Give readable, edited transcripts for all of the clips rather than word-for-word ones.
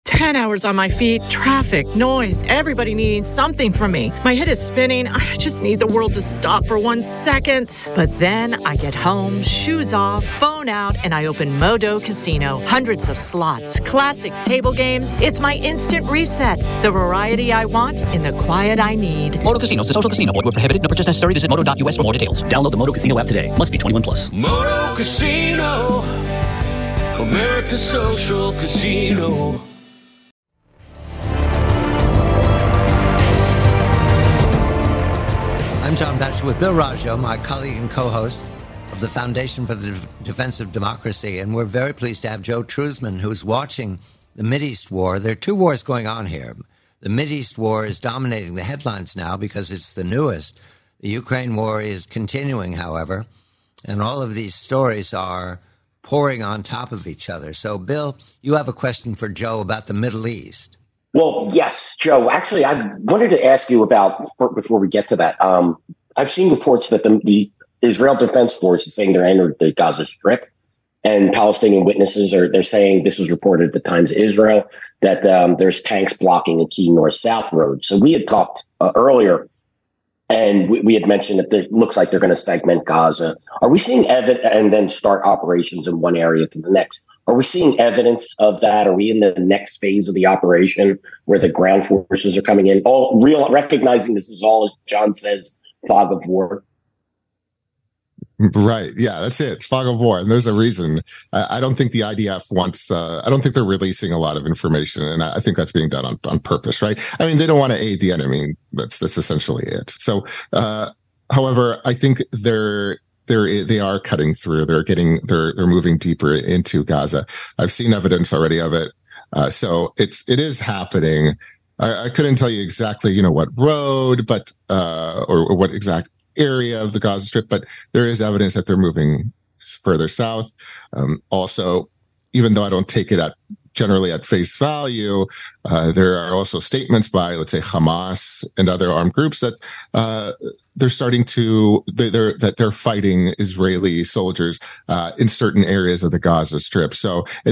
10 hours on my feet, traffic, noise, everybody needing something from me. My head is spinning. I just need the world to stop for 1 second. But then I get home, shoes off, phone out, and I open Modo Casino. Hundreds of slots, classic table games. It's my instant reset. The variety I want in the quiet I need. Modo Casino is a social casino. Void where prohibited. No purchase necessary. Visit modo.us for more details. Download the Modo Casino app today. Must be 21 plus. Modo Casino, America's social casino. I'm John Batchelor with Bill Raggio, my colleague and co-host of the Foundation for the Defense of Democracy, and we're very pleased to have Joe Truzman, who's watching the Mideast war. There are two wars going on here. The Mideast war is dominating the headlines now because it's the newest. The Ukraine war is continuing, however, and all of these stories are pouring on top of each other. So, Bill, you have a question for Joe about the Middle East. Well, yes, Joe. Actually, I wanted to ask you about, before we get to that, I've seen reports that the Israel Defense Force is saying they're entering the Gaza Strip, and Palestinian witnesses they're saying, this was reported at the Times of Israel, that there's tanks blocking a key north-south road. So we had talked earlier, and we had mentioned that it looks like they're going to segment Gaza. Are we seeing evidence and then start operations in one area to the next? Are we seeing evidence of that? Are we in the next phase of the operation where the ground forces are coming in? All real, recognizing this is all, as John says, fog of war. Right. Yeah, that's it. Fog of war. And there's a reason. I don't think the IDF wants, I don't think they're releasing a lot of information. And I think that's being done on purpose, right? I mean, they don't want to aid the enemy. That's essentially it. So, however, I think they are cutting through. They're moving deeper into Gaza. I've seen evidence already of it. So it is happening. I couldn't tell you exactly, what road, but, or what exact area of the Gaza Strip, but there is evidence that they're moving further south. Also, even though I don't take it generally at face value, there are also statements by, let's say, Hamas and other armed groups that they're starting to they're fighting Israeli soldiers in certain areas of the Gaza Strip. So, and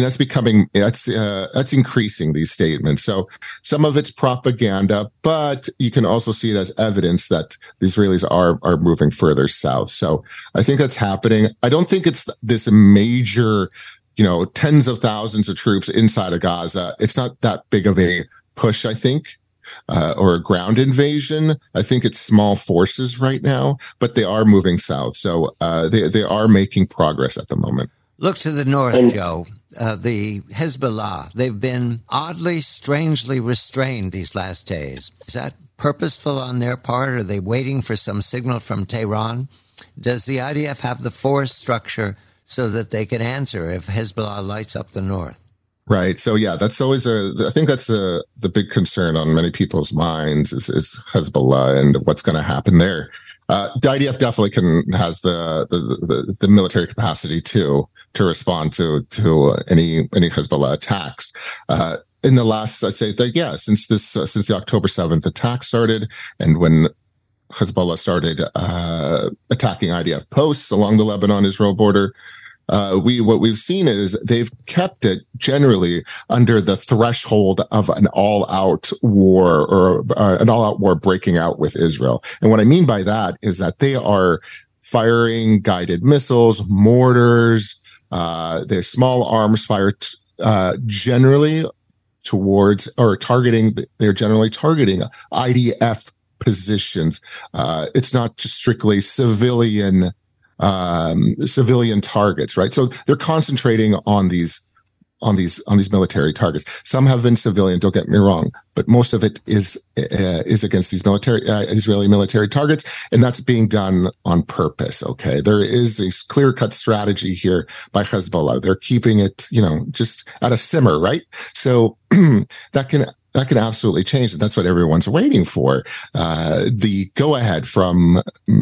that's increasing, these statements. So some of it's propaganda, but you can also see it as evidence that the Israelis are moving further south. So I think that's happening. I don't think it's this major, tens of thousands of troops inside of Gaza. It's not that big of a push, I think, or a ground invasion. I think it's small forces right now, but they are moving south. So they are making progress at the moment. Look to the north, Joe. The Hezbollah, they've been oddly, strangely restrained these last days. Is that purposeful on their part? Are they waiting for some signal from Tehran? Does the IDF have the force structure so that they can answer if Hezbollah lights up the north? Right. So, yeah, that's always I think that's the big concern on many people's minds is Hezbollah and what's going to happen there. The IDF definitely has the military capacity to respond to any Hezbollah attacks. In the last, I'd say that, since the October 7th attack started, and when Hezbollah started attacking IDF posts along the Lebanon-Israel border, what we've seen is they've kept it generally under the threshold of an all-out war, or an all-out war breaking out with Israel. And what I mean by that is that they are firing guided missiles, mortars, their small arms fire, generally towards or targeting. They're generally targeting IDF positions. It's not just strictly civilian targets, right? So they're concentrating on these military targets. Some have been civilian, don't get me wrong, but most of it is against these Israeli military targets, and that's being done on purpose. Okay, there is a clear-cut strategy here by Hezbollah. They're keeping it, just at a simmer, right? So that can absolutely change. And that's what everyone's waiting for. The go-ahead from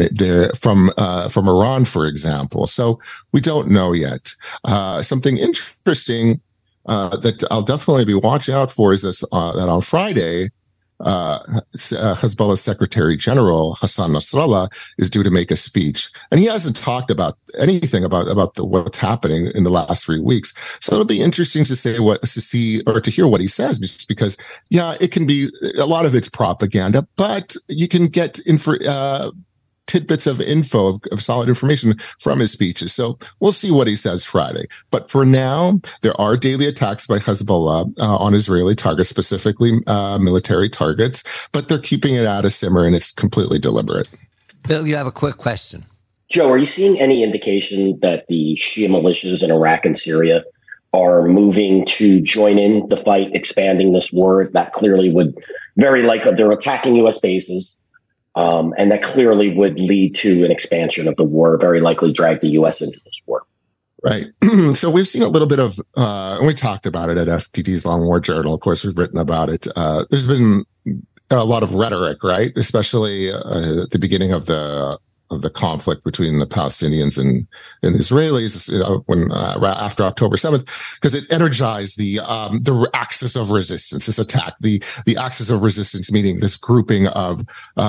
Iran, for example. So we don't know yet. Something interesting that I'll definitely be watching out for is this, that on Friday, Hezbollah's Secretary General Hassan Nasrallah is due to make a speech, and he hasn't talked about anything about what's happening in the last 3 weeks. So it'll be interesting to hear what he says, just because, it can be a lot of it's propaganda, but you can get tidbits of info, of solid information from his speeches. So we'll see what he says Friday. But for now, there are daily attacks by Hezbollah on Israeli targets, specifically military targets, but they're keeping it at a simmer, and it's completely deliberate. Bill, you have a quick question. Joe, are you seeing any indication that the Shia militias in Iraq and Syria are moving to join in the fight, expanding this war? That clearly would very likely, they're attacking U.S. bases. And that clearly would lead to an expansion of the war, very likely drag the U.S. into this war. Right. So we've seen a little bit of, and we talked about it at FPD's Long War Journal. Of course, we've written about it. There's been a lot of rhetoric, right? Especially at the beginning of the conflict between the Palestinians and the Israelis, after October 7th, because it energized the axis of resistance, this attack, the axis of resistance, meaning this grouping of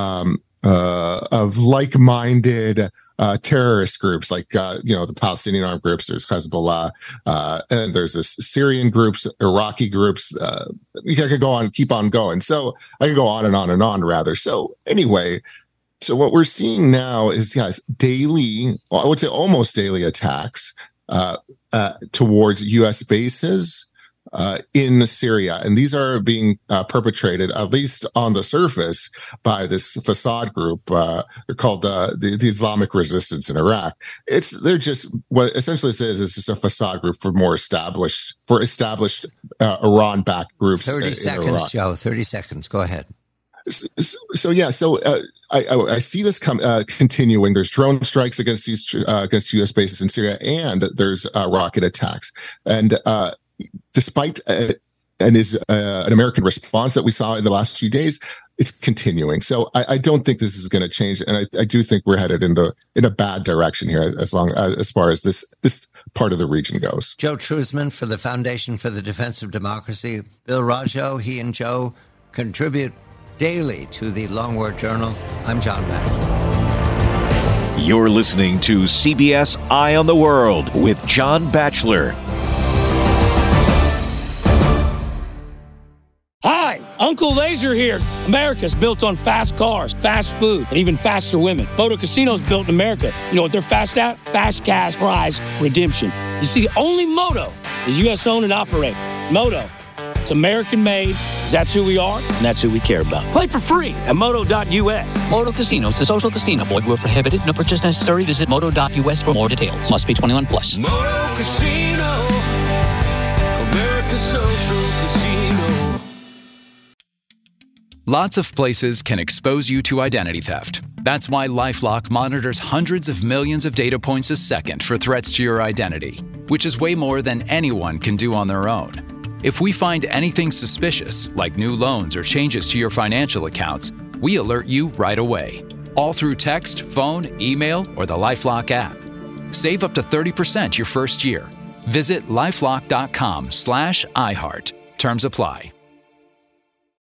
like-minded terrorist groups, like the Palestinian armed groups. There's Hezbollah, and there's this Syrian groups, Iraqi groups. I could go on, keep on going. So I could go on and on and on, rather. So anyway. So what we're seeing now is, daily, I would say almost daily attacks towards U.S. bases in Syria. And these are being perpetrated, at least on the surface, by this facade group called the Islamic Resistance in Iraq. They're just, what essentially it says is just a facade group for established Iran-backed groups. 30 seconds, Iraq. Joe, 30 seconds. Go ahead. I see this continuing. There's drone strikes against U.S. bases in Syria, and there's rocket attacks. And despite an American response that we saw in the last few days, it's continuing. So I don't think this is going to change, and I do think we're headed in a bad direction here as far as this part of the region goes. Joe Truzman for the Foundation for the Defense of Democracy. Bill Rajo, he and Joe contribute daily to the Long War Journal. I'm John Batchelor. You're listening to CBS Eye on the World with John Batchelor. Hi, Uncle Laser here. America's built on fast cars, fast food, and even faster women. Moto Casino's built in America. You know what they're fast at? Fast cash prize redemption. You see, only Moto is U.S. owned and operated. Moto. It's American-made, that's who we are, and that's who we care about. Play for free at Moto.us. Moto Casinos, the social casino. Void where prohibited. No purchase necessary. Visit Moto.us for more details. Must be 21 plus. Moto Casino, America's social casino. Lots of places can expose you to identity theft. That's why LifeLock monitors hundreds of millions of data points a second for threats to your identity, which is way more than anyone can do on their own. If we find anything suspicious, like new loans or changes to your financial accounts, we alert you right away. All through text, phone, email, or the LifeLock app. Save up to 30% your first year. Visit LifeLock.com/iHeart. Terms apply.